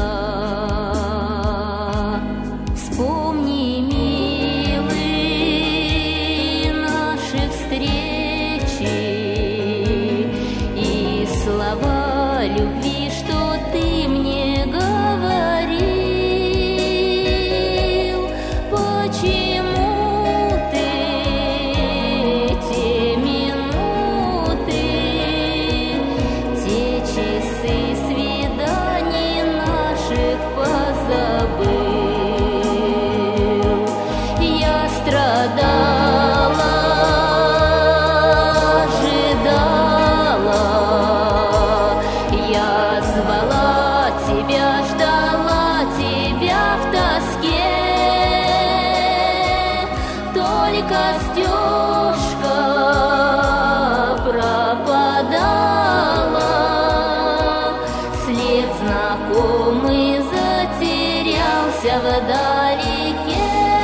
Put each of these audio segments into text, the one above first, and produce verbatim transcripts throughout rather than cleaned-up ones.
Вспомни, милый, наши встречи и слова любви, что ты мне говорил. Почему ты те минуты, те часы свиданий наших позабыл? Я страдала, ожидала, я звала тебя, ждала тебя в тоске. Только стежка пропадала, след знакомый затерялся вдалеке.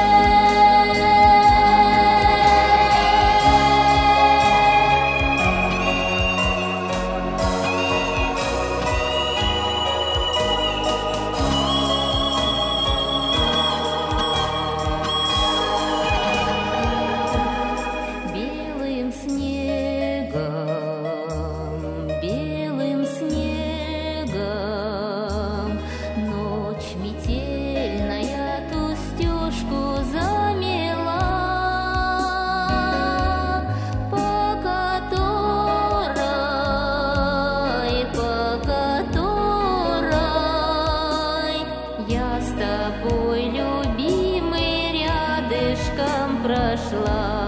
Белым снегом, белым снегом ночь метельная ту стежку замела, по которой, по которой я с тобой, любимый, рядышком прошла.